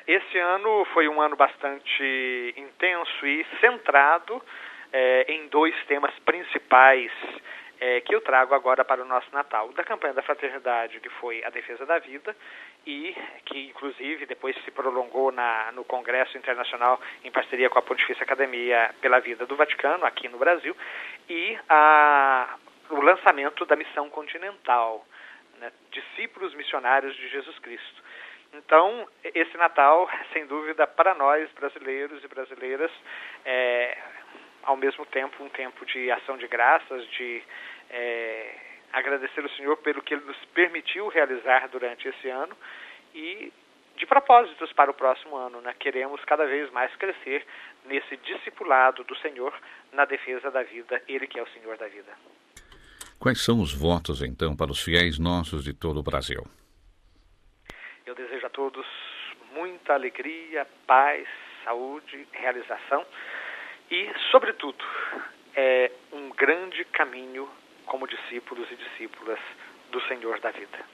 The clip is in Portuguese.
Esse ano foi um ano bastante intenso e centrado em dois temas principais que eu trago agora para o nosso Natal. Da campanha da fraternidade, que foi a defesa da vida, e que inclusive depois se prolongou no Congresso Internacional em parceria com a Pontifícia Academia pela Vida do Vaticano, aqui no Brasil, e o lançamento da Missão Continental, né, Discípulos Missionários de Jesus Cristo. Então, esse Natal, sem dúvida, para nós, brasileiros e brasileiras, ao mesmo tempo, um tempo de ação de graças, de agradecer ao Senhor pelo que Ele nos permitiu realizar durante esse ano e de propósitos para o próximo ano, né? Queremos cada vez mais crescer nesse discipulado do Senhor na defesa da vida, Ele que é o Senhor da vida. Quais são os votos, então, para os fiéis nossos de todo o Brasil? Eu desejo a todos muita alegria, paz, saúde, realização e, sobretudo, um grande caminho como discípulos e discípulas do Senhor da vida.